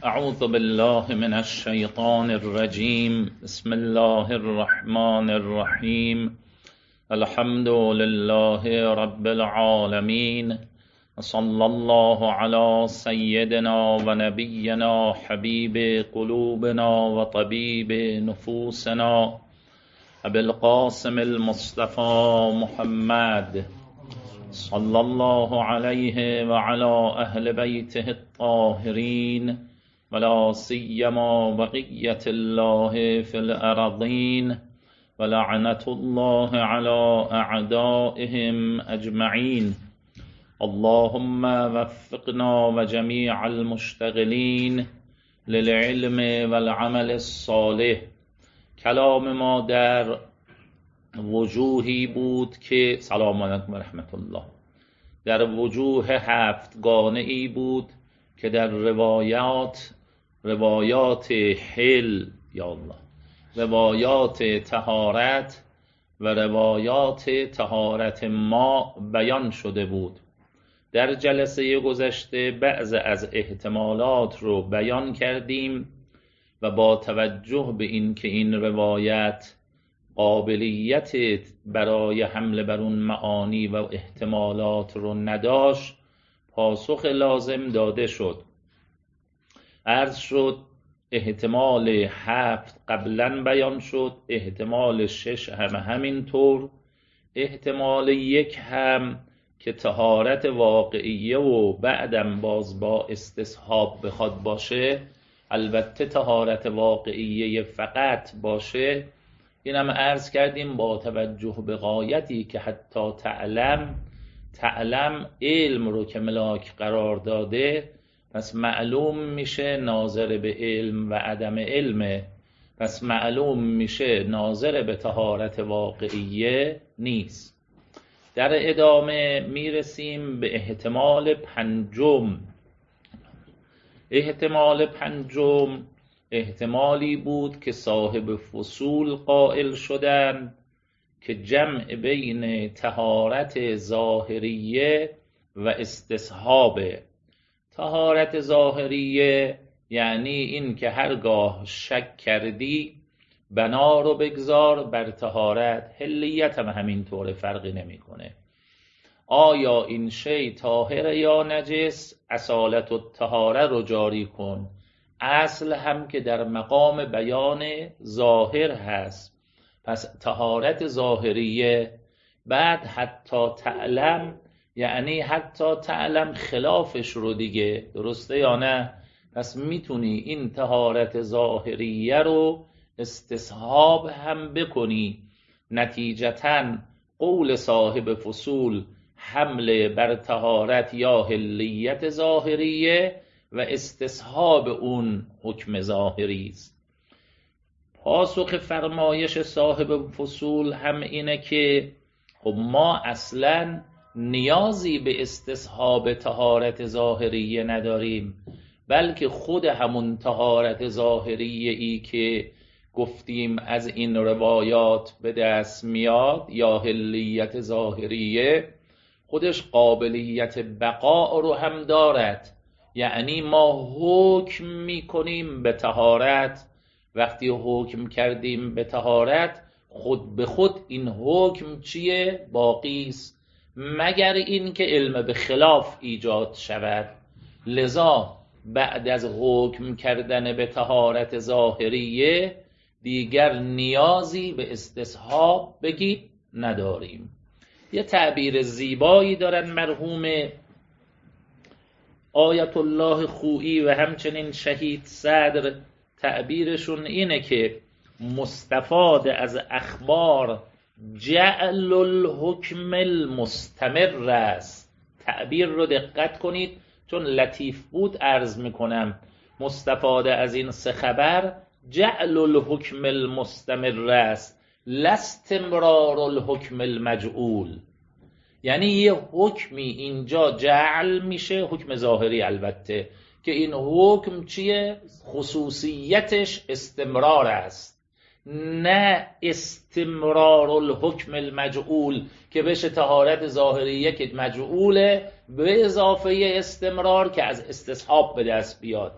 اعوذ بالله من الشیطان الرجیم. بسم الله الرحمن الرحیم. الحمد لله رب العالمین. صلی الله علی سیدنا و نبینا حبیب قلوبنا و طبیب نفوسنا ابی القاسم المصطفى محمد صلی الله علیه و علی اهل بیته الطاهرین ولا سیما بقیة الله فی الارضین ولعنة الله علی اعدائهم اجمعین. اللهم وفقنا و جمیع المشتغلین للعلم والعمل الصالح. کلام ما در وجوهی بود که سلام علیکم و رحمت الله، در وجوه هفتگانه ای بود که در روایات حل یا الله، روایات طهارت و روایات طهارت ما بیان شده بود. در جلسه گذشته بعض از احتمالات رو بیان کردیم و با توجه به این که این روایت قابلیت برای حمل بر اون معانی و احتمالات رو نداشت، پاسخ لازم داده شد. عرض شد احتمال 7 قبلا بیان شد، احتمال 6 هم همینطور، احتمال 1 هم که طهارت واقعیه و بعدم باز با استصحاب بخواد باشه، البته طهارت واقعیه فقط باشه. اینم عرض کردیم با توجه به غایتی که حتی تعلم علم رو که ملاک قرار داده، پس معلوم میشه ناظر به علم و عدم علمه، پس معلوم میشه ناظر به طهارت واقعیه نیست. در ادامه میرسیم به احتمال 5. احتمال 5 احتمالی بود که صاحب فصول قائل شدن که جمع بین طهارت ظاهریه و استصحابه. طهارت ظاهریه یعنی این که هرگاه شک کردی بنا رو بگذار بر طهارت، حلیت هم همینطور، فرقی نمیکنه. آیا این شی طاهره یا نجس، اصالت الطهاره رو جاری کن. اصل هم که در مقام بیان ظاهر هست، پس طهارت ظاهریه. بعد حتی تعلم، یعنی حتی تعلم خلافش رو دیگه، درسته یا نه؟ پس میتونی این طهارت ظاهریه رو استصحاب هم بکنی. نتیجتاً قول صاحب فصول حمله بر طهارت یا حلیت ظاهریه و استصحاب اون حکم ظاهری است. پاسخ فرمایش صاحب فصول هم اینه که خب ما اصلا نیازی به استصحاب طهارت ظاهریه نداریم، بلکه خود همون طهارت ظاهریه ای که گفتیم از این روایات به دست میاد یا حلیت ظاهریه، خودش قابلیت بقا رو هم دارد. یعنی ما حکم میکنیم به طهارت، وقتی حکم کردیم به طهارت خود به خود این حکم چیه؟ باقی است، مگر این که علم به خلاف ایجاد شود. لذا بعد از حکم کردن به طهارت ظاهریه دیگر نیازی به استصحاب بگید نداریم. یه تعبیر زیبایی دارن مرحوم آیت الله خویی و همچنین شهید صدر. تعبیرشون اینه که مستفاد از اخبار جعل الحکم المستمر است. تعبیر رو دقت کنید چون لطیف بود عرض میکنم. مستفاد از این 3 خبر جعل الحکم المستمر است، لا استمرار الحکم المجعول. یعنی یه حکمی اینجا جعل میشه، حکم ظاهری البته، که این حکم چیه؟ خصوصیتش استمرار است، نه استمرار الحکم المجعول که بشه طهارت ظاهریه که مجعوله به اضافه استمرار که از استصحاب به دست بیاد.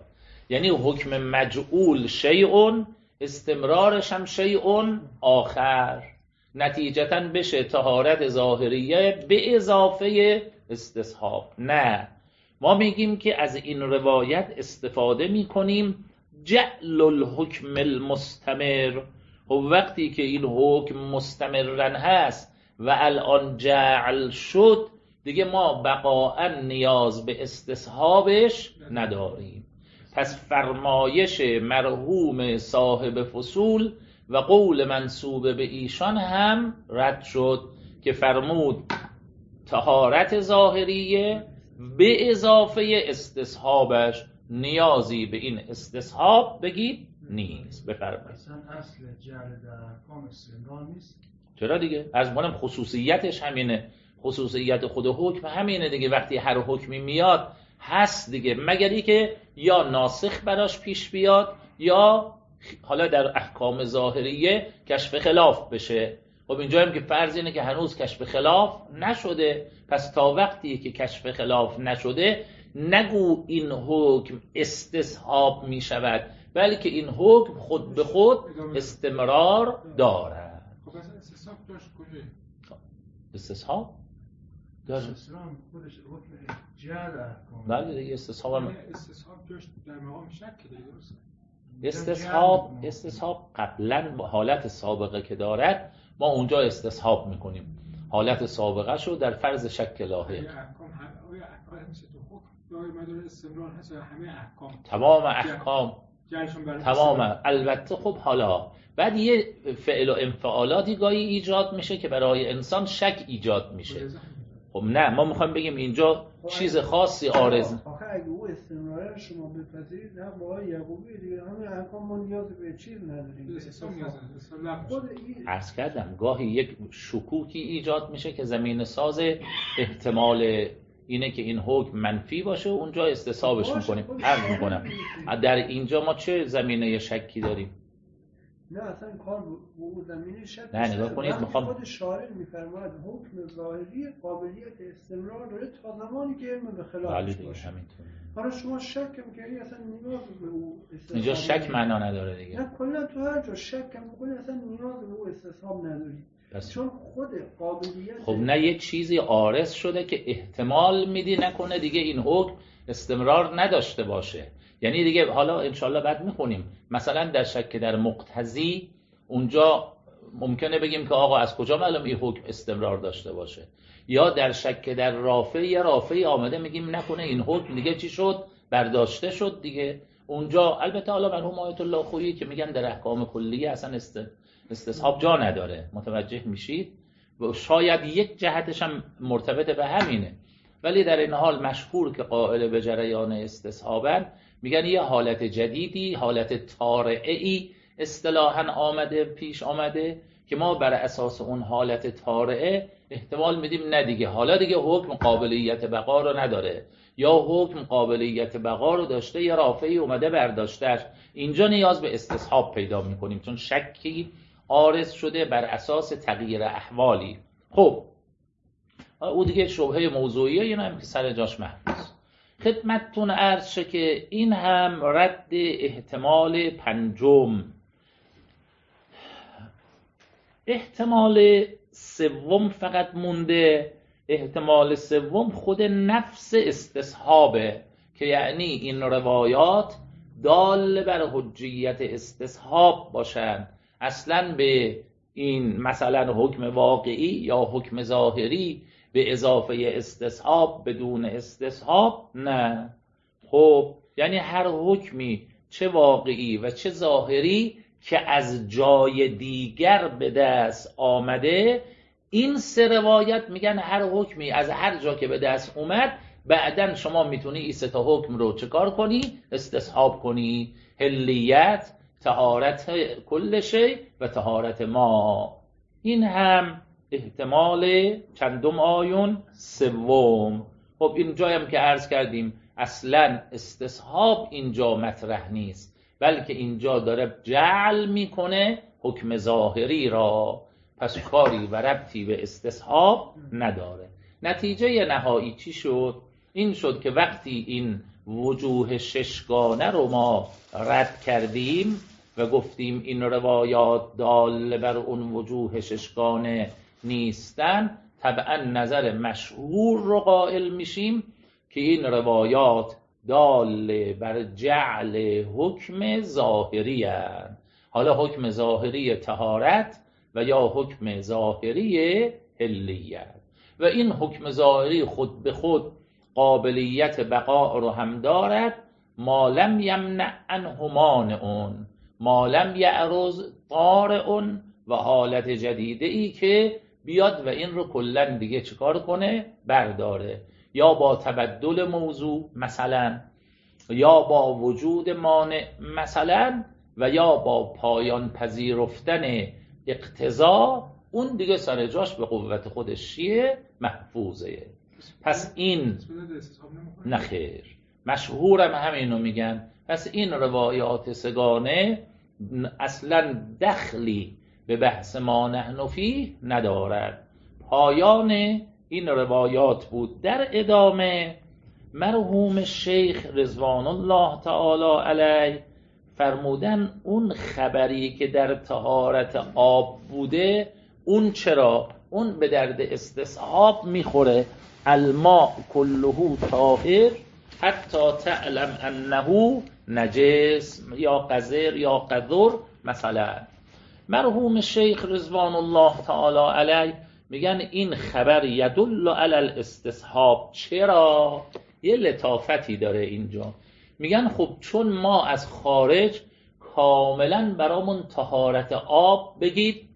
یعنی حکم مجعول شیء، استمرارش هم شیء آخر، نتیجتاً بشه طهارت ظاهریه به اضافه استصحاب. نه، ما میگیم که از این روایت استفاده میکنیم جعل الحکم المستمر. و وقتی که این حکم مستمرن هست و الان جعل شد، دیگه ما بقاء نیاز به استصحابش نداریم. پس فرمایش مرحوم صاحب فصول و قول منسوب به ایشان هم رد شد که فرمود طهارت ظاهریه به اضافه استصحابش، نیازی به این استصحاب بگید نیست. بفرمایید. اصلا اصل جعل در احکام استمرار نیست. چرا دیگه؟ از منم خصوصیتش همینه، خصوصیت خود حکم همینه دیگه. وقتی هر حکمی میاد هست دیگه، مگری که یا ناسخ براش پیش بیاد یا حالا در احکام ظاهریه کشف خلاف بشه. خب اینجا هم که فرض اینه که هنوز کشف خلاف نشده، پس تا وقتی که کشف خلاف نشده نگو این حکم استصحاب می شود، بلکه این حکم خود به خود استمرار دارد. خب استصحاب داشت کجایی؟ استصحاب داره. استصحاب خودش حکم جعل احکام. بله دیگه استصحاب داشت در مقام شک دیگه، درسته؟ استصحاب قبلا با حالت سابقه که دارد ما اونجا استصحاب میکنیم، حالت سابقه شو در فرض شک لاحق. تمام البته. خب حالا بعد یه فعل و انفعالاتی گاهی ایجاد میشه که برای انسان شک ایجاد میشه. خب نه، ما میخوایم بگیم اینجا چیز خاصی عارض. آخه اگه او استمرار شما بپذیرید، هم با یعقوبی دیگه همه احکام ما نیاز به چیز نداریم. عرض کردم گاهی یک شکوکی ایجاد میشه که زمین ساز احتمال اینه که این حکم منفی باشه، اونجا استصحابش میکنیم. عرض میکنم در اینجا ما چه زمینه شکی داریم؟ نه اصلا کار به زمینه شک. نه نگاه کنید، میخوام خود شارع میفرماید حکم ظاهری قابلیت استمرار داره تا زمانی که علم به خلافش باشه. حالا شما شک می‌کنی اصلا نیاز به او استصحاب. اینجا شک معنا نداره دیگه. نه کلا تو هر جا شک می‌کنی اصلا نیاز به او استصحاب نداری. چون خود قابلیت. خب نه، یه چیزی عارض شده که احتمال میدی نکنه دیگه این حکم استمرار نداشته باشه. یعنی دیگه حالا انشالله بعد میخونیم مثلا در شک در مقتضی، اونجا ممکنه بگیم که آقا از کجا معلوم این حکم استمرار داشته باشه. یا در شک در رافع، یه رافعی آمده میگیم نکنه این حکم دیگه چی شد، برداشته شد دیگه. اونجا البته حالا مرحوم آیت الله خویی که میگن در احکام کلیه اصلا استصحاب جا نداره، متوجه میشید. و شاید یک جهتش هم مرتبط به همینه، ولی در این حال مشهور که قائل به جریان استصحابن، میگن یه حالت جدیدی، حالت طارئه‌ای اصطلاحاً آمده، پیش آمده که ما بر اساس اون حالت طارئه احتمال میدیم نه دیگه، حالا دیگه حکم قابلیت بقا رو نداره، یا حکم قابلیت بقا رو داشته یا رافعی اومده برداشتهش. اینجا نیاز به استصحاب پیدا میکنیم چون شکی عارض شده بر اساس تغییر احوالی. خب او دیگه شبهه موضوعیه، اینا هم که سر جاش محفوظ. خدمتتون عرض شه که این هم رد احتمال پنجم. احتمال سوم فقط مونده. احتمال سوم خود نفس استصحابه که یعنی این روایات دال بر حجیت استصحاب باشن، اصلا به این مثلا حکم واقعی یا حکم ظاهری به اضافه استصحاب بدون استصحاب نه. خب یعنی هر حکمی چه واقعی و چه ظاهری که از جای دیگر به دست آمده، این سه روایت میگن هر حکمی از هر جا که به دست اومد بعدن شما میتونی این سه تا حکم رو چه کار کنی؟ استصحاب کنی. حلیت، طهارت کل شی و طهارت ما. این هم احتمال چندم آیون؟ سوم. خب اینجا هم که عرض کردیم اصلا استصحاب اینجا مطرح نیست، بلکه اینجا داره جعل میکنه حکم ظاهری را، پس کاری و ربطی به استصحاب نداره. نتیجه نهایی چی شد؟ این شد که وقتی این وجوه ششگانه رو ما رد کردیم و گفتیم این روایات دال بر اون وجوه ششگانه نیستن، طبعا نظر مشهور رو قائل میشیم که این روایات دال بر جعل حکم ظاهری هست. حالا حکم ظاهری طهارت و یا حکم ظاهری حلیت، و این حکم ظاهری خود به خود قابلیت بقاء رو هم دارد، ما لم یمنع عنه مانع، ما لم یعرض طارئ، و حالت جدیده ای که بیاد و این رو کلا دیگه چیکار کنه؟ برداره، یا با تبدل موضوع مثلا، یا با وجود مانع مثلا، و یا با پایان پذیرفتن اقتضا، اون دیگه سر جاش به قوت خودش چیه؟ محفوظه. پس این نخیر، مشهورم همینو میگن. پس این روایات سگانه اصلا دخلی به بحث ما نحن فیه ندارد. پایان این روایات بود. در ادامه مرحوم شیخ رضوان الله تعالی علیه فرمودن اون خبری که در طهارت آب بوده، اون چرا؟ اون به درد استصحاب میخوره. الماء کله طاهر حتی تعلم انه نجس یا قذر یا قذر مثلا. مرحوم شیخ رضوان الله تعالی علیه میگن این خبر یدل علی الاستصحاب. چرا؟ یه لطافتی داره اینجا. میگن خب چون ما از خارج کاملا برامون طهارت آب بگید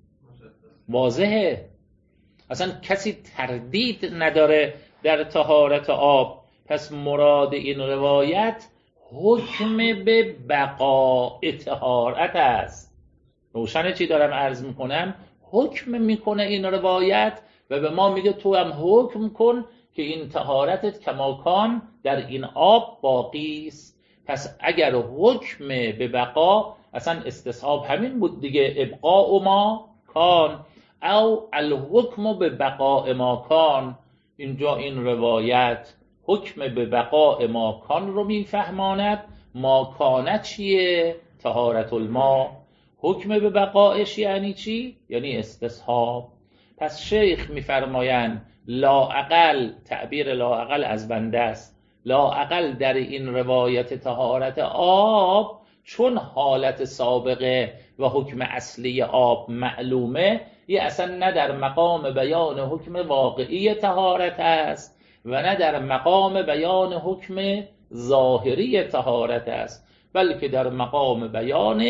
واضحه، اصلا کسی تردید نداره در طهارت آب، پس مراد این روایت حکم به بقاء طهارت است. روشنه چی دارم عرض میکنم؟ حکم میکنه این روایت و به ما میگه تو هم حکم کن که این طهارتت کماکان در این آب باقی است. پس اگر حکم به بقا، اصلا استصحاب همین بود دیگه، ابقاء ما کان او الحکم به بقاء ما کان. اینجا این روایت حکم به بقاء ما کان رو میفهماند. ما کانه چیه؟ طهارت الماء. حکم به بقایش یعنی چی؟ یعنی استصحاب. پس شیخ میفرمایند لااقل، تعبیر لااقل از بنده است، لااقل در این روایت طهارت آب چون حالت سابقه و حکم اصلی آب معلومه، یه اصلا نه در مقام بیان حکم واقعی طهارت است و نه در مقام بیان حکم ظاهری طهارت است، بلکه در مقام بیان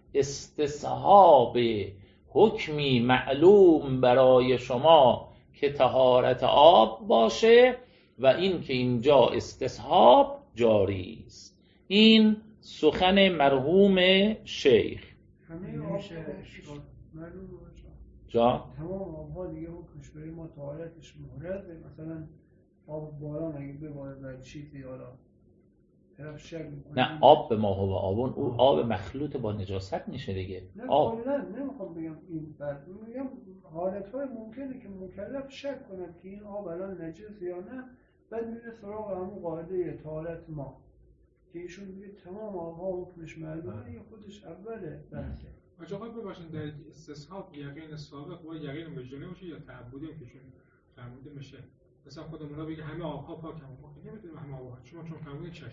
استصحاب حکمی معلوم برای شما که طهارت آب باشه و این که اینجا استصحاب جاری است. این سخن مرحوم شیخ. همه آب معلوم جا تمام آبها دیگه حکمش برای ما طهارتش مهرزه. مثلا آب باران اگه بباره در چیزی حالا طرف شک میکنه، نه آب به ما هو آبون، او آب مخلوط با نجاست میشه دیگه. نه آب کاملا نمیخوام بگم این فرد، میگم حالتهای ممکنه که مکلف شک کند که این آب الان نجس یا نه، بعد میره سراغ همون قاعده طهارت ما که ایشون میگه تمام آبها حکمش معلومه، این خودش اوله بحثه. آقا ببخشید در استصحاب یقین سابق و یقین مجانی باشه یا تعبدی که چون تعبدی میشه، مثلا خودمون بگه همه آبها پاکن، ما نمیتونیم همه آبها، شما چون تعبدی چه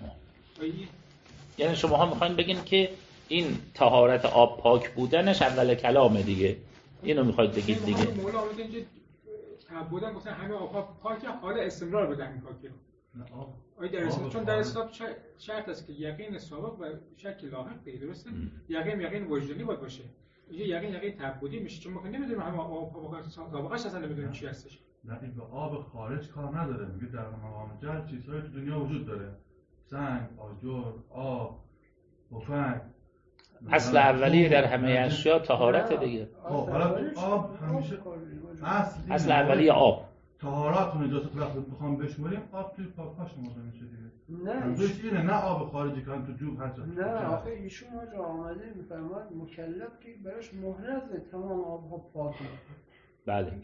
یعنی شما ها میخواین بگین که این طهارت آب پاک بودنش اول کلامه دیگه، اینو میخواید بگید دیگه. مولا میگه اینجا تعبدن گفتن همه آبها پاکه، حال استمرار بده همین پاکی. آیا در اسلام چون در اسلام شرط است که یقین سابق و شک لاحق دیگه، درسته؟ یقین وجدانی باید باشه. اینجا یقین تعبدی میشه، چون ما نمیدونیم همه آب سابقش اصلا نمیدونیم چی هستش. نه این به آب خارج کار نداره، میگه در مقام جهل چیزهایی تو دنیا وجود داره، سنگ، آجر، آب، تفنگ. اصل اولیه در همه اشیا طهارت دیگه. خب حالا تو آب همیشه اصل اولیه آب. طهارت و نجاست وقتی بخوام بشمریم آب توی پاک‌ها شمرده میشه دیگه. نه اینه، نه آب خارجی که تو جوب هست. نه آخه ایشون آجا آمده میفرماد مکلف که براش مهرزه تمام آبها پاکه. بله.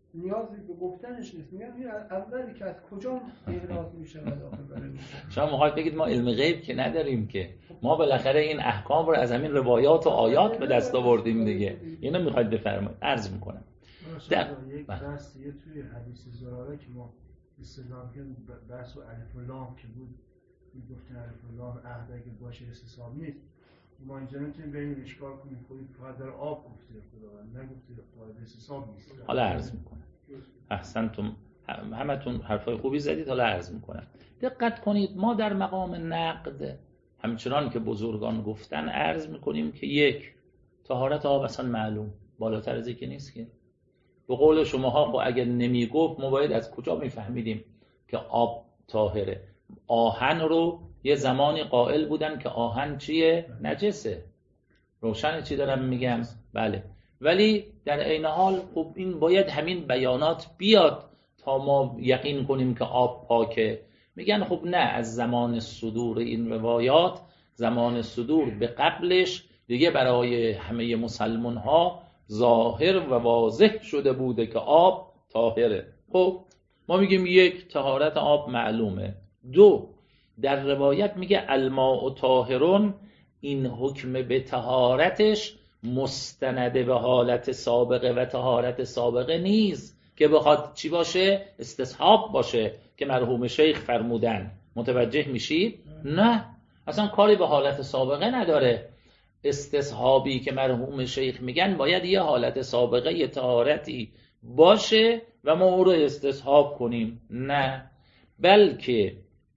نیازی به گفتنش نیست. میگم این اولی که از کجا احراز میشه و داخل بره میشه. شما میخواید بگید ما علم غیب که نداریم، که ما بالاخره این احکام رو از همین روایات و آیات به دست آوردیم دیگه. اینو میخواید بفرمایید. عرض میکنم در یک بحثیه توی حدیث زراره که ما استدلال کردیم، بحث و الف و لام که بود، گفتن الف و لام عهد اگه باشه استصحاب نیست. ما اینجا نمیتونیم بریم اشکال کنیم خودی فقط در آب گفته خداوند، نگفته قاعده استصحاب نیست. حالا عرض میکنم. احسنتم، همتون حرفای خوبی زدید. حالا عرض میکنم. دقت کنید، ما در مقام نقد همچنان که بزرگان گفتن عرض میکنیم که یک، طهارت آب اصلا معلوم، بالاتر از اینکه نیست که. به قول شماها خب اگر نمیگفت ما باید از کجا میفهمیدیم که آب طاهره؟ آهن رو یه زمانی قائل بودن که آهن چیه؟ نجسه. روشن چی دارم میگم؟ بله. ولی در عین حال خب این باید همین بیانات بیاد تا ما یقین کنیم که آب پاکه. میگن خب نه، از زمان صدور این روایات، زمان صدور به قبلش دیگه برای همه مسلمان ها ظاهر و واضح شده بوده که آب طاهره. خب ما میگیم یک، طهارت آب معلومه. دو، در روایت میگه الماء طاهرون، این حکم به طهارتش مستند به حالت سابقه و طهارت سابقه نیست که بخواد چی باشه؟ استصحاب باشه که مرحوم شیخ فرمودن. متوجه میشید؟ نه، اصلا کاری به حالت سابقه نداره. استصحابی که مرحوم شیخ میگن باید یه حالت سابقه، یه طهارتی باشه و ما او رو استصحاب کنیم. نه، بلکه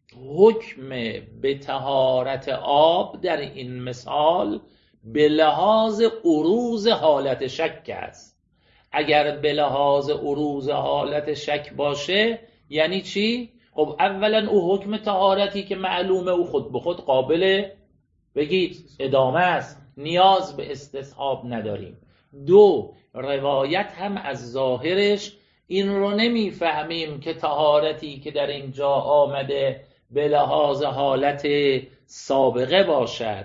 حکم به طهارت آب در این مثال به لحاظ عروض حالت شک است. اگر به لحاظ عروض حالت شک باشه یعنی چی؟ خب اولا او حکم طهارتی که معلومه او خود به خود قابل بگید ادامه است، نیاز به استصحاب نداریم. دو، روایت هم از ظاهرش این رو نمیفهمیم که طهارتی که در اینجا آمده به لحاظ حالت سابقه باشد.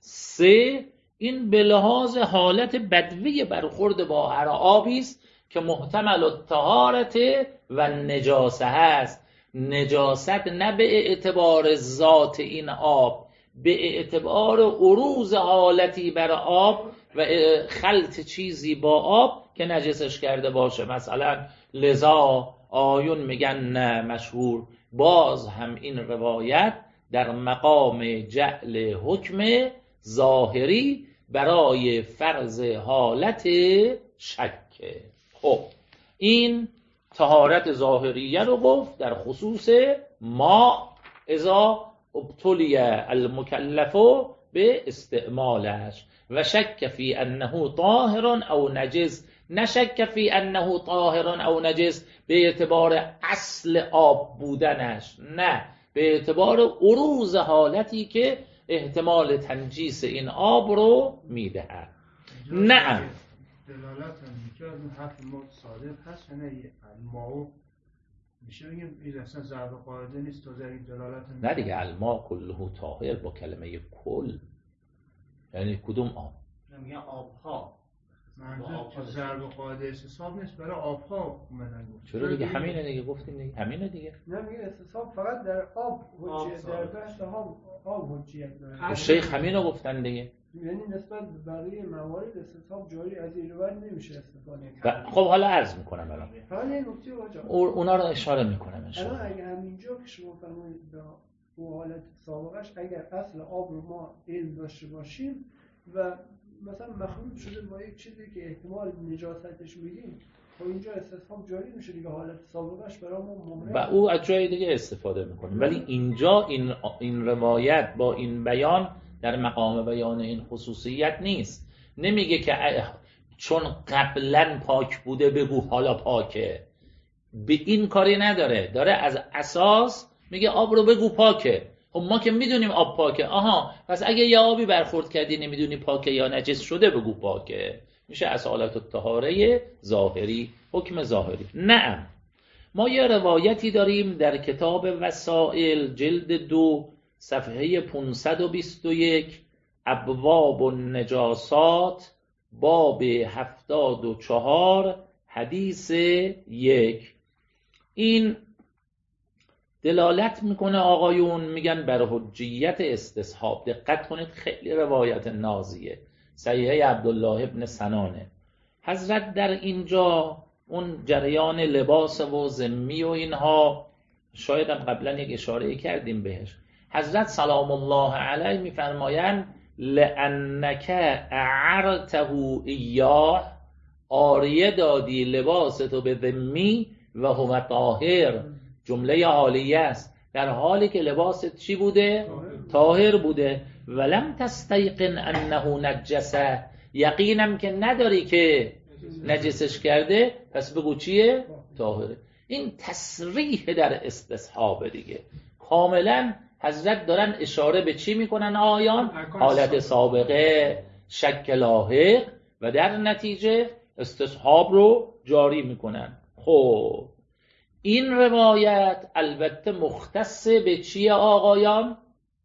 سه، این به لحاظ حالت بدوی برخورد با هر آبی است که محتمل الطهارت و نجاسه هست. نجاست نه به اعتبار ذات این آب، به اعتبار عروض حالتی بر آب و خلط چیزی با آب که نجسش کرده باشه. مثلا لذا آیون میگن نه، مشهور باز هم این روایت در مقام جعل حکم ظاهری برای فرض حالت شک. خب این طهارت ظاهریه رو گفت در خصوص ما اذا ابتلی المکلف به استعمالش و شک فی انه طاهر او نجس، نشک فی انه طاهر او نجس به اعتبار اصل آب بودنش، نه به اعتبار عروض حالتی که احتمال تنجیس این آب رو میدهد. نعم دلالت میگه از اون حرف ما صادق هست یا نه؟ الماء میشه بگیم این اصلا ضرب قاعده نیست تا این دلالت نه دیگه. الماء کله طاهر با کلمه کل یعنی کدوم آب؟ میگن آبها. منظور ضرب قاعده استصحاب نیست، برای آبها اومدن گفت. چرا دیگه همینه دیگه، گفتیم دیگه همینه دیگه. نه میگه استصحاب فقط در آب حجیت، در بحث آب حجیت داره. شیخ همینو گفتن دیگه. یعنی نسبت به بقیه موارد استصحاب جاری از این روایت نمیشه استفاده کرد. خب حالا عرض میکنم الان. حالا این نکته واجب. اونا رو اشاره میکنم ان الان اگه همینجا که شما فرمایید به حالت سابقش اگر اصل آب رو ما علم داشته باشیم و مثلا مخلوط شده با یک چیزی که احتمال نجاستش میدیم، خب اینجا استصحاب جاری میشه دیگه، حالت سابقش برای ما ممرد. و او از جای دیگه استفاده میکنه. ولی اینجا این روایت با این بیان در مقام بیان این خصوصیت نیست. نمیگه که چون قبلا پاک بوده بگو حالا پاکه، به این کاری نداره. داره از اساس میگه آب رو بگو پاکه. خب ما که میدونیم آب پاکه، آها پس اگه یه آبی برخورد کردی نمیدونی پاکه یا نجس شده بگو پاکه. میشه از حالت الطهاره ظاهری، حکم ظاهری. نه، ما یه روایتی داریم در کتاب وسائل جلد 2 صفحه 521 ابواب النجاسات باب 74 حدیث 1 این دلالت میکنه آقایون، میگن بر حجیت استصحاب. دقت کنید خیلی روایت نازیه، صحیحه عبدالله ابن سنانه. حضرت در اینجا اون جریان لباس و ذمی و اینها شاید هم قبلا یک اشاره کردیم بهش. حضرت سلام الله علیه میفرمایند لأنک اعرته ایاه، عاریه دادی لباستو به ذمی و هو طاهر. جمله حالیه است، در حالی که لباست چی بوده؟ طاهر بوده. ولم تستیقن انه نجسه، یقینم که نداری که نجسش کرده، پس بگو چیه؟ طاهره. این تصریح در استصحاب دیگه. کاملا حضرت دارن اشاره به چی میکنن آیان؟ حالت سابقه، شک لاحق، و در نتیجه استصحاب رو جاری میکنن. خب این روایت البته مختص به چیه آقایان؟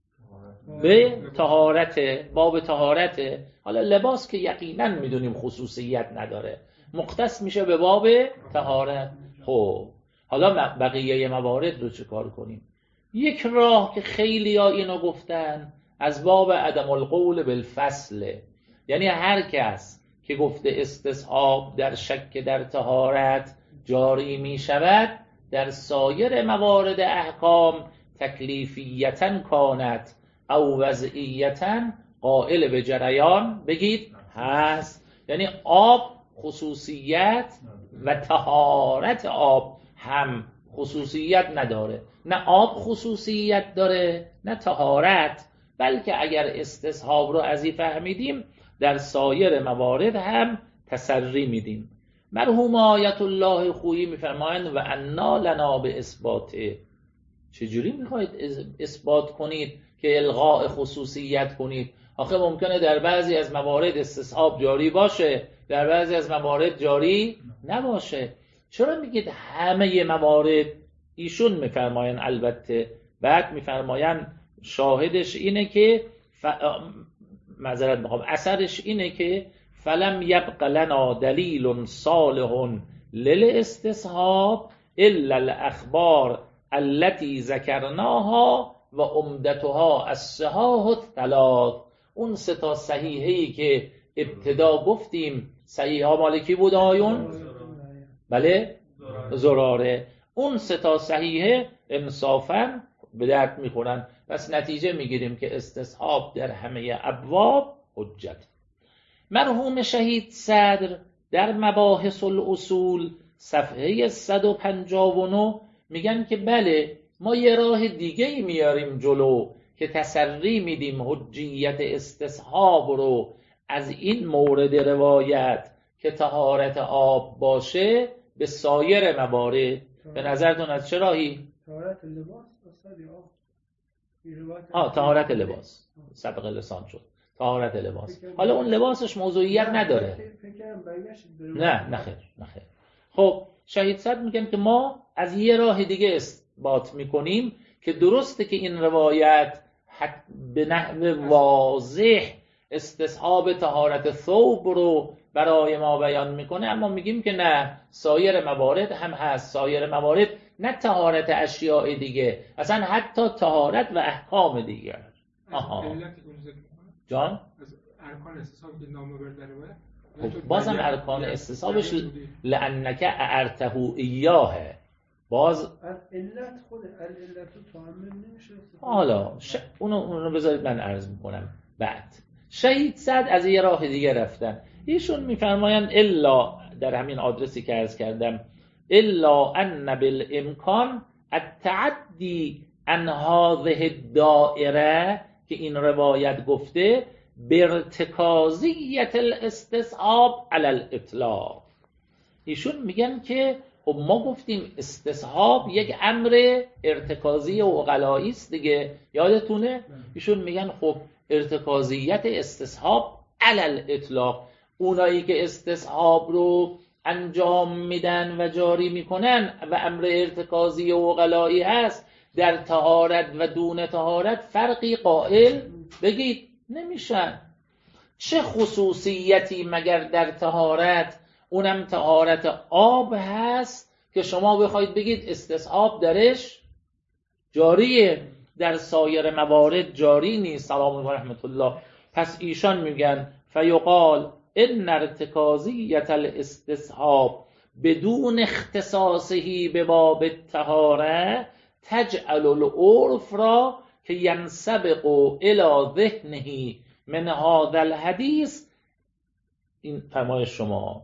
به طهارت، باب طهارت. حالا لباس که یقینا میدونیم خصوصیت نداره، مختص میشه به باب طهارت. خب حالا بقیه موارد رو چه کار کنیم؟ یک راه که خیلی ها اینو گفتن از باب عدم القول بالفصل، یعنی هر کس که گفته استصحاب در شک در طهارت جاری می شود، در سایر موارد احکام تکلیفیتن کانت او وضعیتن قائل به جریان بگید هست. یعنی آب خصوصیت و طهارت آب هم خصوصیت نداره، نه آب خصوصیت داره نه طهارت، بلکه اگر استصحاب رو از این فهمیدیم در سایر موارد هم تسری میدیم. مرحوم آیت الله خویی میفرمایند و انا لنا به اثباته. چجوری میخواید اثبات کنید که الغاء خصوصیت کنید؟ آخه ممکنه در بعضی از موارد استصحاب جاری باشه، در بعضی از موارد جاری نباشه. چرا میگید همه موارد؟ ایشون میفرمایند البته بعد میفرمایند شاهدش اینه که معذرت میخوام، اثرش اینه که فلم یبق لنا دلیل صالح للاستصحاب الا الاخبار التي ذکرناها و عمدتها الصحاح الثلاث. اون سه تا صحیحه‌ای که ابتدا گفتیم، صحیحه مالکی بود آیون؟ بله؟ زراره. اون سه تا صحیحه انصافاً به درد میخورن، پس نتیجه میگیریم که استصحاب در همه ابواب حجت. مرحوم شهید صدر در مباحث الاصول صفحه 159 میگن که بله، ما یه راه دیگه میاریم جلو که تسری میدیم حجیت استصحاب رو از این مورد روایت که طهارت آب باشه به سایر موارد. به نظرتون از چه راهی؟ طهارت لباس طهارت لباس، سبق لسان شد، طهارت لباس. حالا اون لباسش موضوعیت نداره. نه خیر. خب شهید صدر میگن که ما از یه راه دیگه اثبات میکنیم که درسته که این روایت به نحو واضح استصحاب طهارت ثوب رو برای ما بیان میکنه، اما میگیم که نه، سایر موارد هم هست. سایر موارد نه طهارت اشیاء دیگه، اصلا حتی طهارت و احکام دیگه. جان؟ از ارکان استصحاب که نامه بر در روایت، خب بازم ارکان استصحابش لأنک اعرته ایاهه، باز از علت خود علت رو تحمل نمیشه. حالا اونو بذارید من عرض میکنم. بعد شهید صدر از یه راه دیگه رفتن. ایشون میفرمایند الا، در همین آدرسی که عرض کردم، الا ان بالامکان التعدی عن هذه الدائره، که این روایت گفته برتکازیت الاستصحاب علی الاطلاق. ایشون میگن که خب ما گفتیم استصحاب یک امر ارتکازی و عقلایی است دیگه، یادتونه؟ ایشون میگن خب ارتکازیت استصحاب علی الاطلاق، اونایی که استصحاب رو انجام میدن و جاری میکنن و امر ارتکازی و عقلایی هست، در طهارت و دون طهارت فرقی قائل بگید نمیشن. چه خصوصیتی مگر در طهارت اونم طهارت آب هست که شما بخواید بگید استصحاب درش جاریه، در سایر موارد جاری نیست. سلام و رحمت الله. پس ایشان میگن فیقال ان ارتکازیت الاستصحاب بدون اختصاصه به باب الطهاره تجعل العرف را که ینسبق الى ذهنه من هذا الحدیث، این فرمایش شما،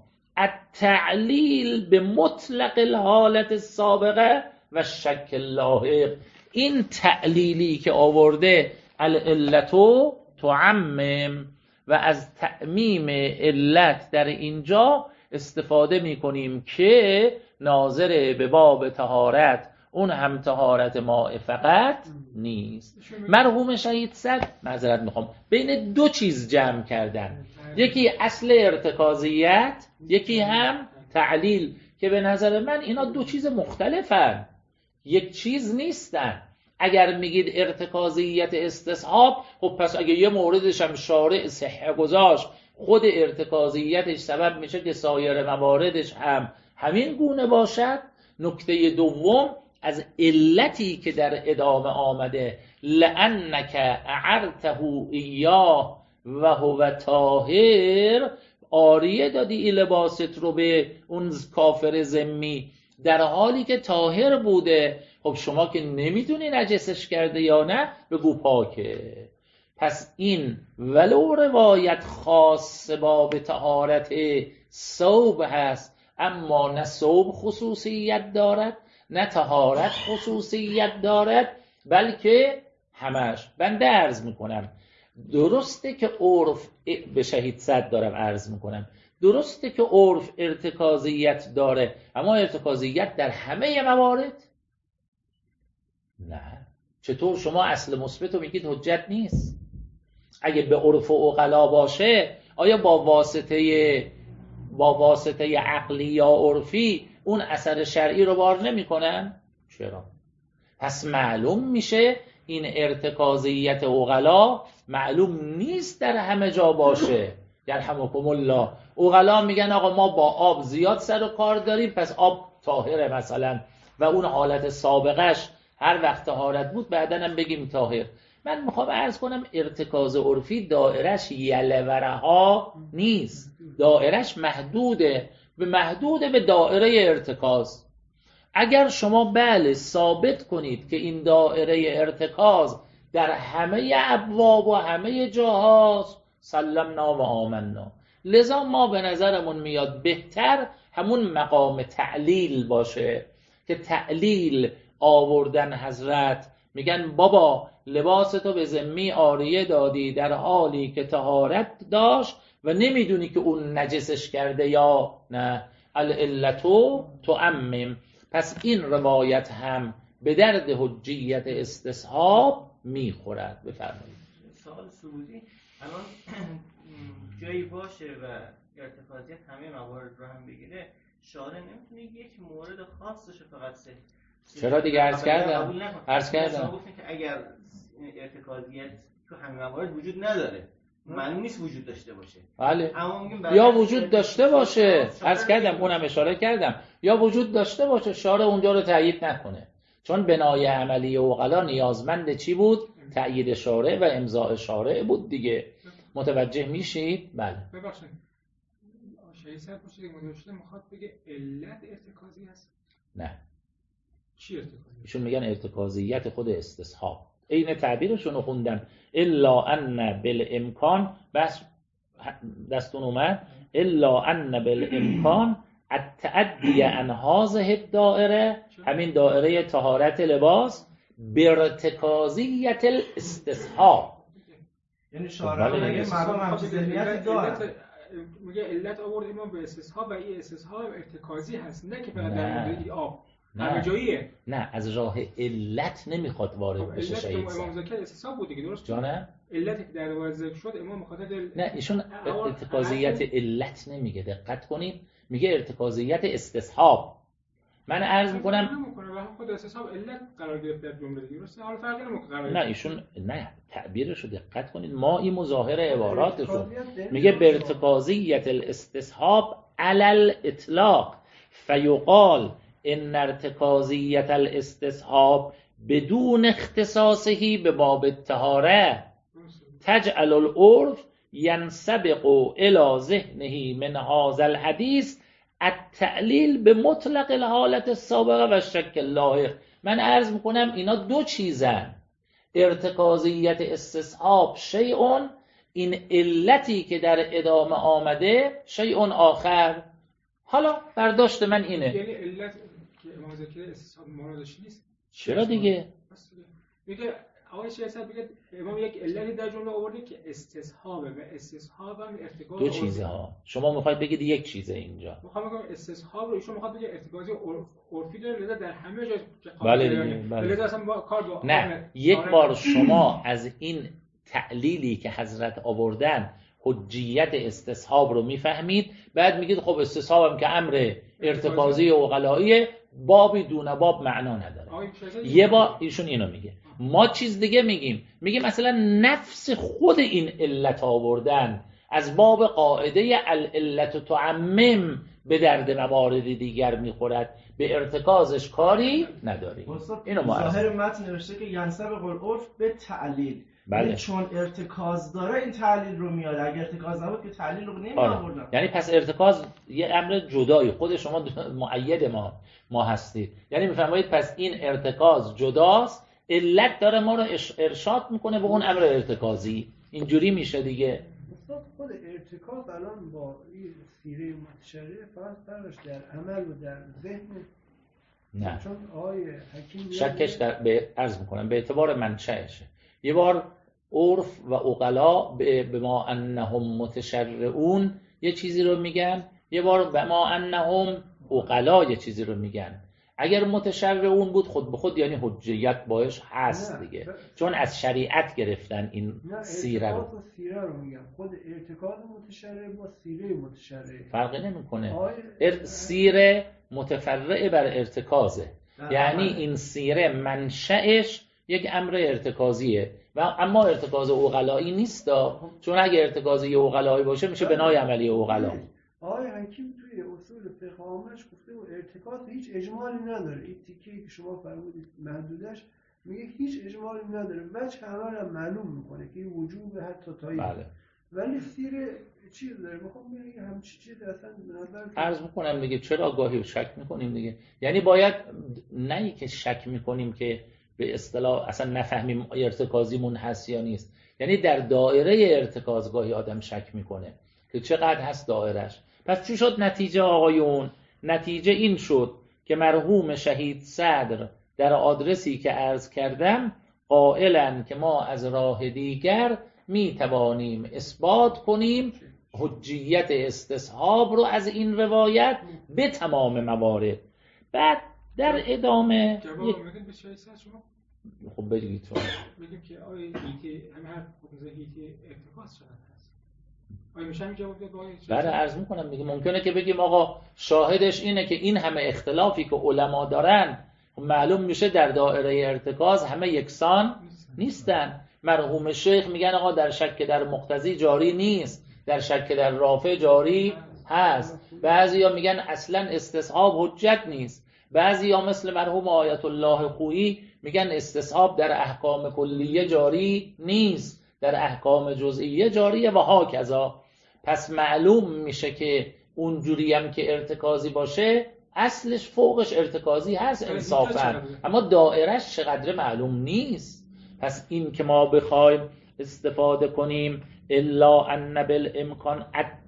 التعلیل به مطلق الحالت السابقه و شک اللاحق. این تعلیلی که آورده العلتو تعمم و از تعمیم علت در اینجا استفاده میکنیم که ناظر به باب طهارت اون هم طهارت ماء فقط نیست. مرحوم شهید صدر معذرت میخوام بین دو چیز جمع کردن، یکی اصل ارتکازیت، یکی هم تعلیل، که به نظر من اینا دو چیز مختلفن، یک چیز نیستن. اگر میگید ارتکازیت استصحاب، خب پس اگه یه موردش هم شارع صحه گذاشت، خود ارتکازیتش سبب میشه که سایر مواردش هم همین گونه باشد. نکته دوم، از علتی که در ادامه آمده لأنک اعرته ایاه و هو طاهر، عاریه دادی این لباست رو به اون کافر ذمی در حالی که طاهر بوده. خب شما که نمیدونی نجسش کرده یا نه، بگو پاکه. پس این ولو روایت خاص باب طهارت ثوب هست، اما نه ثوب خصوصیت دارد نه طهارت خصوصیت دارد، بلکه همش. بنده عرض میکنم درسته که عرف، به شهید صد دارم عرض میکنم، درسته که عرف ارتکازیت داره، اما ارتکازیت در همه موارد نه. چطور شما اصل مثبت رو میگید حجت نیست؟ اگه به عرف و عقلا باشه، آیا با واسطه عقلی یا عرفی اون اثر شرعی رو بار نمی کنن؟ چرا؟ پس معلوم میشه این ارتکازیت عقلا معلوم نیست در همه جا باشه. یرحمکم الله. عقلا میگن آقا ما با آب زیاد سر و کار داریم، پس آب طاهره مثلا، و اون حالت سابقش هر وقت طهارت بود بعدن هم بگیم طاهر. من میخوام عرض کنم ارتکاز عرفی دائرش یلورها نیست، دائرش محدوده به دائره ارتکاز. اگر شما بله ثابت کنید که این دائره ارتکاز در همه ابواب و همه جاهاست، سلمنا و آمنا. لذا ما به نظرمون میاد بهتر همون مقام تعلیل باشه که تعلیل آوردن حضرت میگن بابا لباستو به ذمی عاریه دادی در حالی که طهارت داشت و نمیدونی که اون نجسش کرده یا نه، العلتو تعمم. پس این روایت هم به درد حجیت استصحاب میخورد. بفرمایید. سوال سعودی الان جایی باشه و ارتکازیت همه موارد رو هم بگیره، شارع نمیتونه یک مورد خاصش فقط چرا دیگه عرض کردم که اگر ارتکازیت تو همه موارد وجود نداره، معلوم نیست وجود داشته باشه. بله. یا وجود داشته باشه، عرض کردم اونم اشاره کردم، یا وجود داشته باشه شارع اونجا رو تأیید نکنه، چون بنای عملی عقلا نیازمند چی بود؟ تأیید شارع و امضاء شارع بود دیگه. متوجه میشید؟ بله. ببخشید شهید صاحب میخواد بگه علت ارتکازی هست؟ نه. چی ارتکازی؟ ایشون میگن ارتکازیت خود استصحاب. این تعبیرشون رو خوندم، الا ان بالامکان، بس دستون اومد، الا ان بالامکان التعدی عن هذه الدائره، همین دائره طهارت لباس، بارتکازیت الاستصحاب. یعنی شارع میگه مردم همچین ذهنیتی دارن، میگه علت آوردیم به استصحاب و این استصحاب ارتکازی هست، نه که فقط در مورد آب همه جاییه. نه، از راه علت نمیخواد وارد بشه. شهید امام ذکر استصحاب بود دیگه، درست؟ جانه؟ علتی که در واقع ذکر شد امام مخاطب نه، ایشون ارتکازیت علت نمیگه، دقت کنید، میگه ارتکازیت استصحاب. من عرض میکنم خود استصحاب علت قرار گرفت در جمله دیگه، درسته؟ حالا فرقی نمیکنه. نه ایشون نه، تعبیرشو دقت کنید، ما این مظاهر عباراتشون میگه به ارتکازیت الاستصحاب علی الاطلاق فیقال ان ارتکازیت الاستصحاب بدون اختصاصه به باب الطهاره تجعل العرف ینسبق الى ذهنه من هذا الحدیث التعلیل به مطلق الحالت السابقه و شک اللاحق. من عرض میکنم اینا دو چیزن. ارتکازیت استصحاب شیء، این علتی که در ادامه آمده شیء آخر. حالا برداشت من اینه. یعنی علت که امام ذکر استصحاب مرادش نیست. چرا دیگه؟ میگه آقای شیخ صاحب میگه امام یک علتی در جمله آورده که استصحابه و استصحاب هم ارتکاز دو چیزه ها. شما میخواید بگید یک چیزه اینجا. میخوام بگم استصحاب رو ایشون میخواد بگه ارتکازی عرفی داره، لذا در همه جا بله دیگه. بله. لذا اصلا با کار با نه یک بار شما از این تعلیلی که حضرت آوردن حجیت استصحاب رو میفهمید، بعد میگید خب استصحاب هم که امر ارتکازی عقلاییه، بابی دون باب معنا نداره. یه بار ایشون اینو میگه، ما چیز دیگه میگیم مثلا نفس خود این علت آوردن از باب قاعده العلت تعمم به درد موارد دیگر میخورد، به ارتکازش کاری نداریم. اینو ما ظاهر متن نوشته که ینسبق العرف به تعلیل. بله. چون ارتکاز داره این تعلیل رو میاره، اگه ارتکاز نبود که تعلیل رو نمیآوردن. یعنی پس ارتکاز یه امر جدایی، خود شما مؤید ما هستید، یعنی میفرمایید پس این ارتکاز جداست، علت داره ما رو ارشاد میکنه به اون امر ارتکازی. اینجوری میشه دیگه. استاد خود ارتکاز الان با این سیره متشرعه فقط فرقش در عمل و در ذهن نه، چون آقای حکیم شکش به عرض میکنم به اعتبار منشأشه. یه بار عرف و عقلا به ما انهم متشرعون یه چیزی رو میگن، یه بار به ما انهم عقلا یه چیزی رو میگن. اگر متشرعون بود خود به خود یعنی حجیت باش هست دیگه، چون از شریعت گرفتن این سیره رو. سیره رو میگم، خود ارتکاز متشرع با سیره متشرع فرقی نمیکنه. سیره متفرع بر ارتکازه، یعنی این سیره منشأش یک امر ارتکازیه و اما ارتکاز عقلایی نیست، چون اگه ارتکازی عقلایی باشه میشه بنای عملی عقلا. آقای حکیم توی اصول فقه عامش گفته و ارتکاز هیچ اجمالی نداره. این تیکه‌ای که شما فرمودید محدودش میگه هیچ اجمالی نداره، وجه عمل هم معلوم میکنه که این وجوب حتی تایی. بله. ولی سیره چیز داره. میخوام بگم همچی چیز اصلا به نظر عرض میکنم دیگه، چرا گاهی شک میکنیم دیگه، یعنی باید نه که شک میکنیم که به اصطلاح اصلا نفهمیم ارتکازیمون هست یا نیست، یعنی در دایره ارتکاز گاهی آدم شک میکنه که چقدر هست دایرش. پس چی شد نتیجه آقایون؟ نتیجه این شد که مرحوم شهید صدر در آدرسی که عرض کردم قائلن که ما از راه دیگر می توانیم اثبات کنیم حجیت استصحاب رو از این روایت به تمام موارد. بعد در ادامه جواب میدین به شهید صدر شما؟ خب بگید تو. میگیم که آیا هیتی همه هر حکم هیتی ارتکاز چقدر هست؟ آیا میشه همین جواب بده؟ بله عرض میکنم دیگه. ممکنه که بگیم آقا شاهدش اینه که این همه اختلافی که علما دارن معلوم میشه در دایره ارتکاز همه یکسان نیستن. مرحوم شیخ میگن آقا در شک در مقتضی جاری نیست، در شک در رافع جاری هست. بعضیا میگن اصلا استصحاب حجت نیست. بعضیا مثل مرحوم آیت الله خویی میگن استصحاب در احکام کلیه جاری نیست، در احکام جزئیه جاریه و هاکذا. پس معلوم میشه که اونجوری هم که ارتکازی باشه اصلش فوقش ارتکازی هست انصافا، اما دائرش چقدر معلوم نیست. پس این که ما بخوایم استفاده کنیم الا ان بالامکان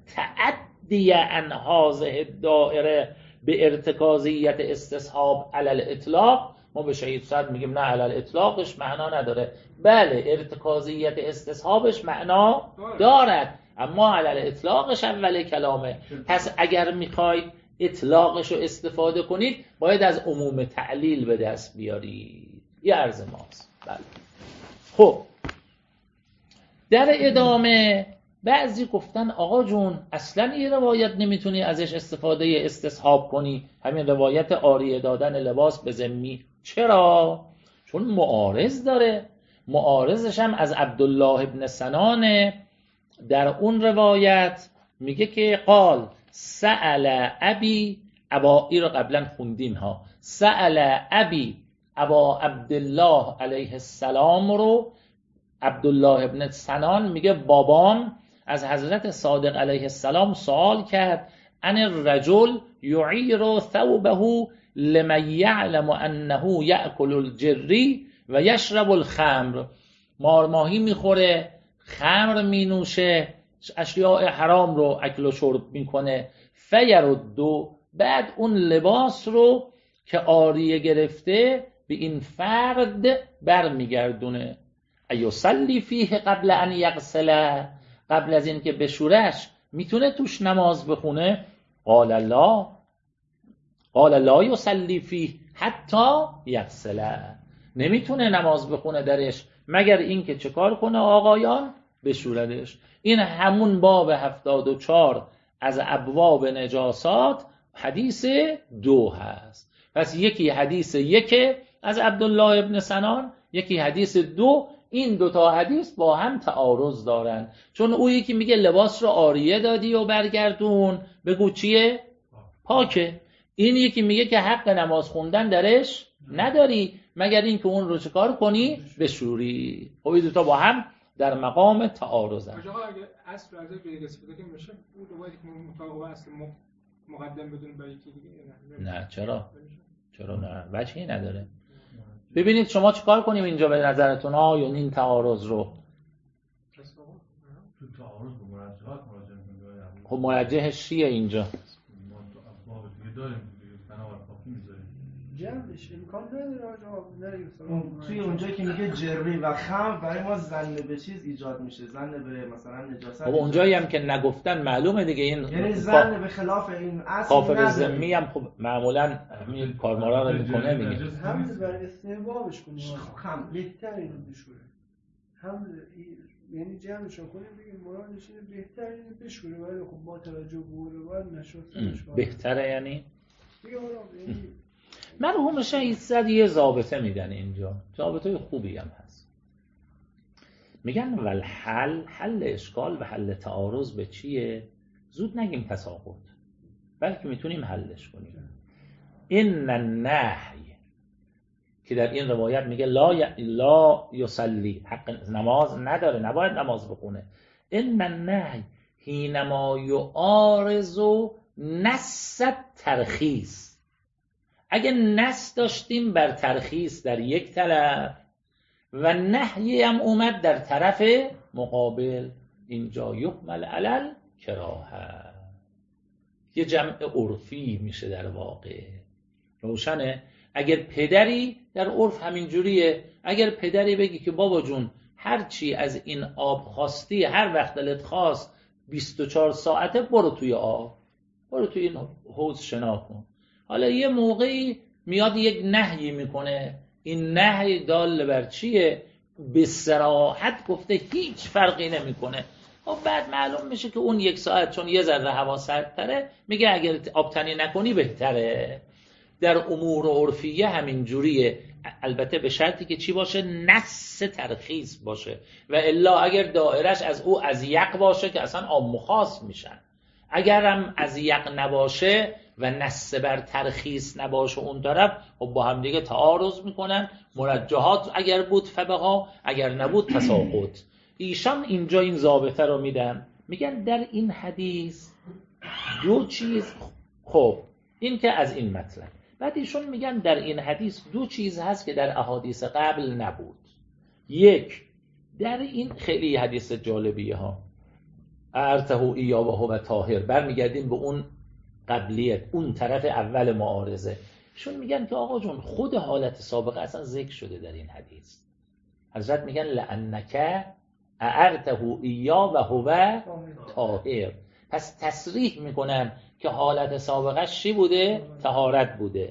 التعدی عن هذه الدائره به ارتکازیت استصحاب علی الاطلاق، ما به شهید صدر میگیم نه علی الاطلاقش معنا نداره. بله ارتکازیت استصحابش معنا دارد، اما علی الاطلاقش اول کلامه. پس اگر میخواید اطلاقش رو استفاده کنید باید از عموم تعلیل به دست بیارید. یه عرض ماست. بله. خب در ادامه بعضی گفتن آقا جون اصلا این روایت نمیتونی ازش استفاده استصحاب کنی، همین روایت عاریه دادن لباس به ذمی. چرا؟ چون معارض داره. معارضش هم از عبدالله ابن سنانه. در اون روایت میگه که قال سأل ابی ابا، این رو قبلا خوندیم ها، سأل ابی ابا عبدالله علیه السلام رو عبدالله ابن سنان میگه بابام از حضرت صادق علیه السلام سوال کرد ان الرجل یعیر ثوبه لمن یعلم انه یأکل الجری و یشرب الخمر، مارماهی میخوره، خمر مینوشه، اشیاء حرام رو اکل و شرب میکنه، فیردو، بعد اون لباس رو که عاریه گرفته به این فرد برمیگردونه. ایصلی فیه قبل ان یغسله، قبل از این که بشورش میتونه توش نماز بخونه؟ قال لا یصلی فیه حتی یغسله، نمیتونه نماز بخونه درش مگر این که چه کار کنه آقایان؟ بشوردش. این همون باب 74 از ابواب نجاسات حدیث 2 هست. پس یکی حدیث 1 از عبدالله ابن سنان، یکی حدیث 2، این دوتا حدیث با هم تعارض دارن، چون او یکی میگه لباس رو عاریه دادی و برگردون، بگو چیه؟ پاکه. این یکی میگه که حق نماز خوندن درش نداری مگر این که اون رو چکار کنی؟ بشوری. خب این دوتا با هم در مقام تعارضن. آقا اگه اصل از غیر استفاده کنیم میشه اون دو باید که مطابق اصل مقدم بدون برای یکی دیگه؟ نه چرا نه، وجهی نداره. ببینید شما چیکار کنیم اینجا به نظرتون آیون این تعارض رو؟ تو تعارض به مرجحات مراجعه می‌کنیم. خب مرجحش چیه اینجا؟ ما دیگه داریم بنابر کافی می‌ذاریم جمعش امکان نداره آقا نریم توی اونجایی که میگه جری و خمر برای ما ظن به چیز ایجاد میشه، ظن به مثلا نجاست. خب اونجایی هم که نگفتن معلومه دیگه، این یعنی ظن به خلاف این اصل کافر ذمی هم خب معمولا همین کارمارا رو میکنه میگه حمل بر استحبابش کنیم خمر بهتر اینو بشوره، حمل یعنی جمعش کنیم بگیم مرادش اینه بهتر اینو بشوره، ولی خب با توجه به اولوان نشستنش بهتره. یعنی بگم یعنی مرحوم شهید زد یه ضابطه میدن اینجا، ضابطه خوبی هم هست، میگن حل اشکال و حل تعارض به چیه؟ زود نگیم تساقط، بلکه میتونیم حلش کنیم. این النهی که در این روایت میگه لا یصلی، حق نماز نداره، نباید نماز بخونه. این النهی حینما یعارض نص ترخیص، اگه نص داشتیم بر ترخیص در یک طرف و نهی هم اومد در طرف مقابل، اینجا یحمل علل کراهه، یه جمع عرفی میشه در واقع. روشنه؟ اگر پدری در عرف همین جوریه، اگر پدری بگی که بابا جون هرچی از این آب خواستی هر وقت دلت خواست 24 ساعته برو توی آب، برو توی این حوض شنا کن، حالا یه موقعی میاد یک نهی میکنه، این نهی دال بر چیه؟ به صراحت گفته هیچ فرقی نمیکنه. خب بعد معلوم میشه که اون 1 ساعت چون یه ذره هوا سردتره میگه اگر آبتنی نکنی بهتره. در امور عرفیه همین جوریه، البته به شرطی که چی باشه؟ نص ترخیص باشه، و الا اگر دائرش از او ازیق باشه که اصلا عام و خاص میشن. اگرم ازیق نباشه و نص بر ترخیص نباشه اون طرف، خب با هم دیگه تعارض میکنن. مرجحات اگر بود فبها، اگر نبود تساقط. ایشان اینجا این ضابطه رو میدن، میگن در این حدیث 2 چیز، خب این که از این مطلب، بعد ایشون میگن در این حدیث 2 چیز هست که در احادیث قبل نبود. یک، در این خیلی حدیث جالبیه ها، ارته ایابه و طاهر، برمیگردیم به اون قبلیت، اون طرف اول معارضه. ایشون میگن که آقا جون خود حالت سابقه اصلا ذکر شده در این حدیث. حضرت میگن لعنک ارته ایابه و طاهر، پس تصریح میکنن که حالت سابقش چی بوده؟ طهارت بوده.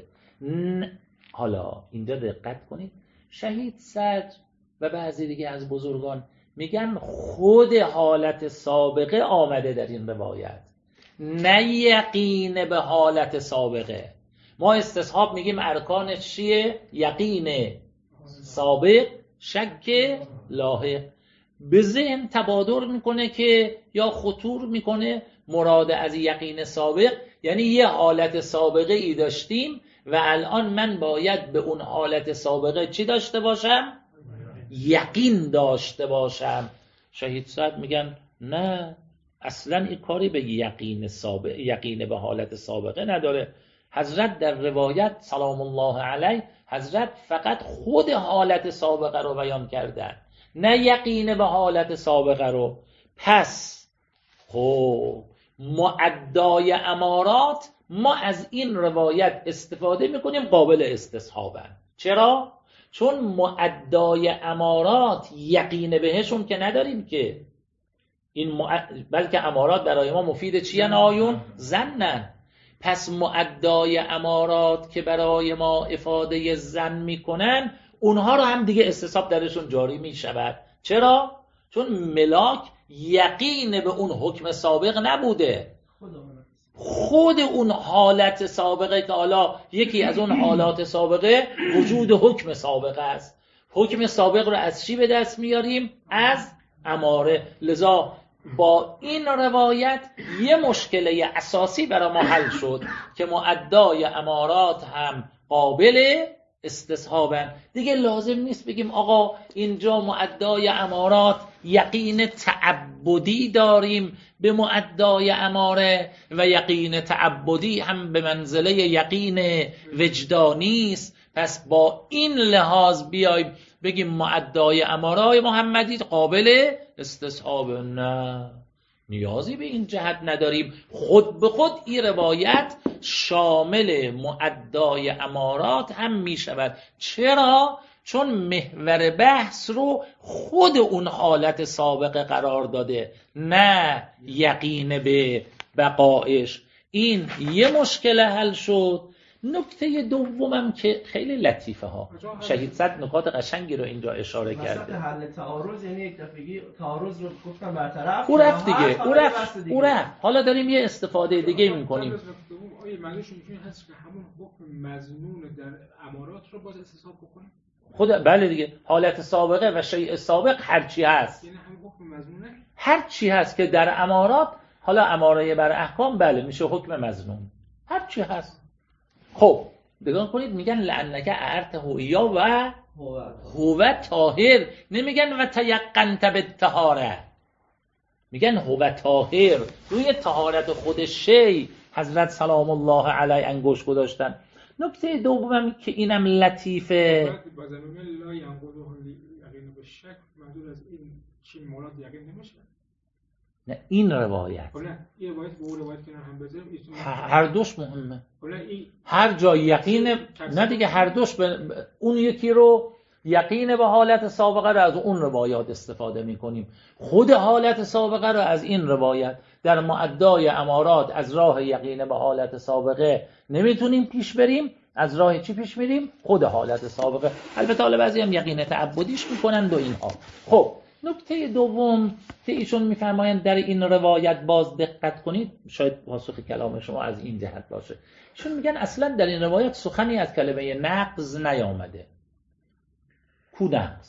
حالا اینجا دقت کنید، شهید صدر و بعضی دیگه از بزرگان میگن خود حالت سابقه آمده در این روایت، نه یقین به حالت سابقه. ما استصحاب میگیم ارکانش چیه؟ یقین سابق، شک لاحق. به ذهن تبادر میکنه که یا خطور میکنه مراد از یقین سابق یعنی یه حالت سابقه ای داشتیم و الان من باید به اون حالت سابقه چی داشته باشم؟ یقین داشته باشم. شهید سعد میگن نه، اصلا این کاری به یقین به حالت سابقه نداره. حضرت در روایت سلام الله علیه حضرت فقط خود حالت سابقه رو بیان کردن، نه یقین به حالت سابقه رو. پس خب معدای امارات ما از این روایت استفاده میکنیم قابل استصحابن. چرا؟ چون معدای امارات یقین بهشون که نداریم که بلکه امارات برای ما مفید چیه آیون؟ زنن. پس معدای امارات که برای ما افاده زن میکنن اونها رو هم دیگه استصحاب درشون جاری میشود. چرا؟ چون ملاک یقین به اون حکم سابق نبوده، خود اون حالت سابقه که حالا یکی از اون حالات سابقه وجود حکم سابقه است. حکم سابق رو از چی به دست میاریم؟ از اماره. لذا با این روایت یه مشکل اساسی برای ما حل شد که معدای امارات هم قابل استصحابن. دیگه لازم نیست بگیم آقا اینجا معدای امارات یقین تعبدی داریم به معدای اماره و یقین تعبدی هم به منزله یقین وجدانی است، پس با این لحاظ بیایم بگیم معدای اماره محمدی قابل استصحاب. نه، نیازی به این جهت نداریم. خود به خود این روایت شامل معدای امارات هم می شود. چرا؟ چون محور بحث رو خود اون حالت سابقه قرار داده، نه یقین به بقایش. این یه مشکل حل شد. نکته دومم که خیلی لطیفه ها، شهید صد نکات قشنگی رو اینجا اشاره کرده. حل تعارض یعنی یک دفعگی تعارض رو گفتم برطرف، او رفت دیگه، او رفت. حالا داریم یه استفاده دیگه میکنیم. آیا معنیش میتونه هست که همون حکم مظنون در امارات رو باز استصحاب بکنیم؟ بله دیگه، حالت سابقه و شیء سابق هرچی هست، یعنی همون حکم مظنونه هرچی هست که در امارات، حالا اماره بر احکام بله میشه حکم مظنون، هرچی هست. خب نگاه کنید، میگن لعنک اعرت هویا و هو طاهر، نمیگن و تیقنت بالطهاره، میگن هو طاهر. روی طهارت خود شی حضرت سلام الله علیه انگشت گذاشتن. نکته دومم که اینم لطیفه، بازم لا ینقضه یقین به شک، منظور از این چی مراد یقین نمیشه. نه این روایت، این روایت به اون روایت کنار هم بذاریم، هر دوش مهمه. هر جا یقین، نه دیگه هر دوش اون یکی رو یقین به حالت سابقه رو از اون روایات استفاده میکنیم، خود حالت سابقه رو از این روایت. در معدای امارات از راه یقین به حالت سابقه نمیتونیم پیش بریم، از راه چی پیش میریم؟ خود حالت سابقه. البته حالا بعضی هم یقین تعبدیش میکنن و اینها. خب نکته دوم که ایشون میفرمایند در این روایت باز دقت کنید، شاید پاسخ کلام شما از این جهت باشه. ایشون میگن اصلا در این روایت سخنی از کلمه نقض نیامده. کو نقض؟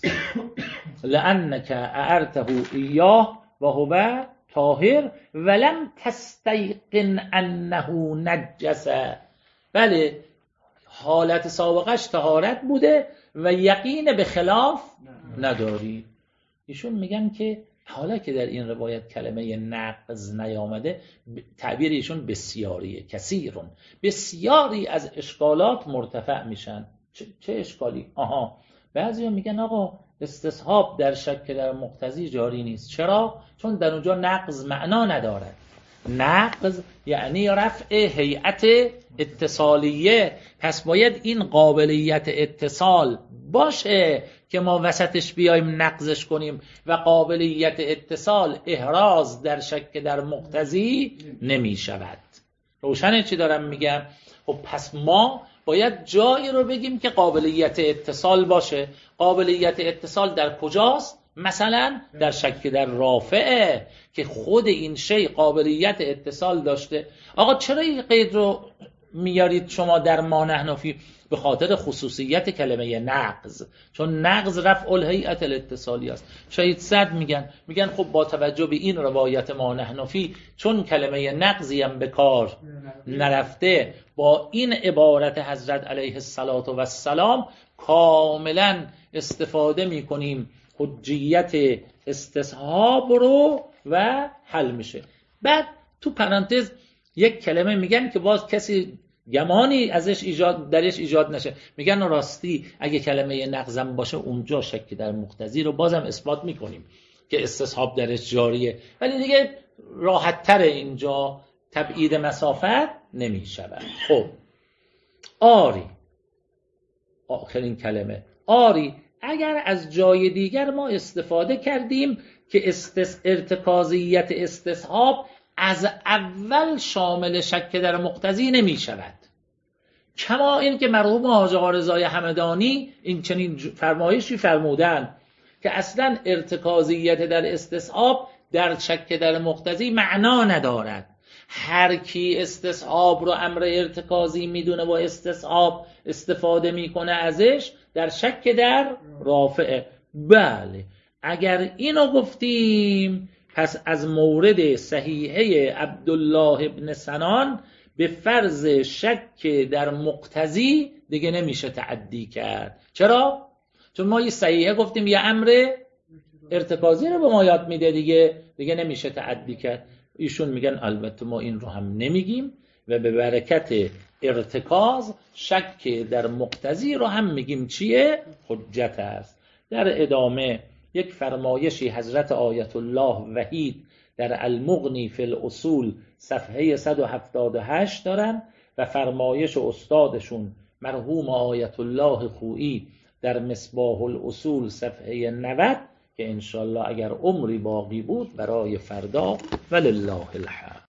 لأنک اعرته ایاه و هو طاهر ولم تستیقن انه نجسه. بله حالت سابقش طهارت بوده و یقین به خلاف نداری. ایشون میگن که حالا که در این روایت کلمه نقض نیامده، تعبیر ایشون بسیاریه، کثیرون، بسیاری از اشکالات مرتفع میشن. چه اشکالی؟ بعضیا میگن آقا استصحاب در شک در مقتضی جاری نیست. چرا؟ چون در اونجا نقض معنا نداره. نقض یعنی رفع هیئت اتصالیه، پس باید این قابلیت اتصال باشه که ما وسطش بیایم نقضش کنیم، و قابلیت اتصال احراز در شک در مقتضی نمی شود. روشنه چی دارم میگم؟ خب پس ما باید جایی رو بگیم که قابلیت اتصال باشه. قابلیت اتصال در کجاست؟ مثلا در شک در رافعه که خود این شی قابلیت اتصال داشته. آقا چرا این قید رو میارید شما در ما نحنفی؟ به خاطر خصوصیت کلمه نقض، چون نقض رفع الهیئت الاتصالی است. شاید صد میگن خب با توجه به این روایت ما نحنفی، چون کلمه نقضی هم به کار نرفته، با این عبارت حضرت علیه السلام کاملا استفاده میکنیم حجیت استصحاب رو و حل میشه. بعد تو پرانتز یک کلمه میگن که باز کسی گمانی ازش درش ایجاد نشه، میگن راستی اگه کلمه نقضم باشه اونجا شک در مقتضی رو بازم اثبات میکنیم که استصحاب درش جاریه، ولی دیگه راحت تر اینجا تبعید مسافت نمیشود. خب آری، آخرین کلمه آری، اگر از جای دیگر ما استفاده کردیم که ارتکازیت استصحاب از اول شامل شک در مقتضی نمی شود، کما این که مرحوم حاج آقا رضای همدانی این چنین فرمایشی فرمودند که اصلا ارتکازیت در استصحاب در شک در مقتضی معنا ندارد. هر کی استصحاب رو امر ارتکازی میدونه و استصحاب استفاده میکنه ازش در شک در رافعه. بله اگر اینو گفتیم پس از مورد صحیحه عبدالله ابن سنان به فرض شک در مقتضی دیگه نمیشه تعدی کرد. چرا؟ چون ما یه صحیحه گفتیم یه امر ارتکازی رو به ما یاد میده، دیگه نمیشه تعدی کرد. ایشون میگن البته ما این رو هم نمیگیم و به برکت ارتکاز شک در مقتضی رو هم میگیم چیه؟ حجت است. در ادامه یک فرمایشی حضرت آیت الله وحید در المغنی فی الاصول صفحه 178 دارن و فرمایش استادشون مرحوم آیت الله خویی در مصباح الاصول صفحه 90 که انشالله اگر عمری باقی بود برای فردا ولله الحمد.